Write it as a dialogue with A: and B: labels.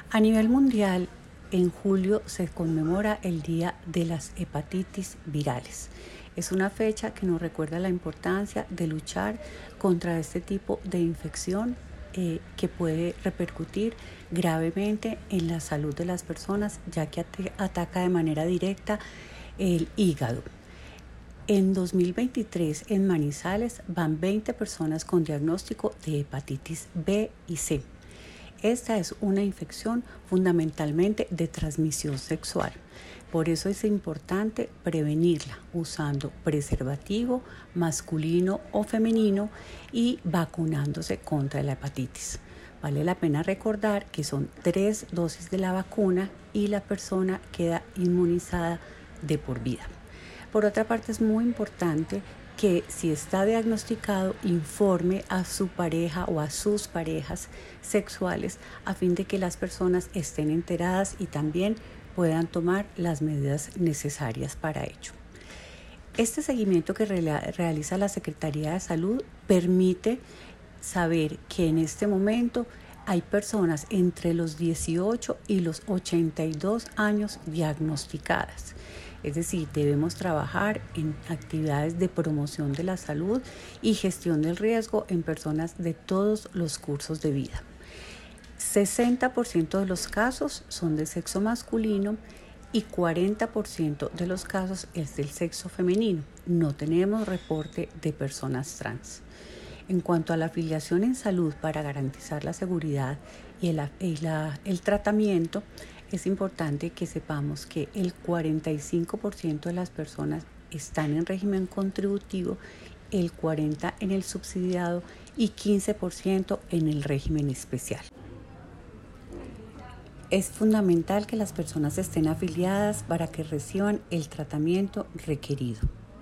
A: A nivel mundial, en julio se conmemora el Día de las Hepatitis Virales. Es una fecha que nos recuerda la importancia de luchar contra este tipo de infección que puede repercutir gravemente en la salud de las personas, ya que ataca de manera directa el hígado. En 2023 en Manizales van 20 personas con diagnóstico de hepatitis B y C. Esta es una infección fundamentalmente de transmisión sexual. Por eso es importante prevenirla usando preservativo masculino o femenino y vacunándose contra la hepatitis. Vale la pena recordar que son 3 dosis de la vacuna y la persona queda inmunizada de por vida. Por otra parte, es muy importante que si está diagnosticado informe a su pareja o a sus parejas sexuales a fin de que las personas estén enteradas y también puedan tomar las medidas necesarias para ello. Este seguimiento que realiza la Secretaría de Salud permite saber que en este momento hay personas entre los 18 y los 82 años diagnosticadas. Es decir, debemos trabajar en actividades de promoción de la salud y gestión del riesgo en personas de todos los cursos de vida. 60% de los casos son de sexo masculino y 40% de los casos es del sexo femenino. No tenemos reporte de personas trans. En cuanto a la afiliación en salud para garantizar la seguridad y el tratamiento, es importante que sepamos que el 45% de las personas están en régimen contributivo, el 40% en el subsidiado y 15% en el régimen especial. Es fundamental que las personas estén afiliadas para que reciban el tratamiento requerido.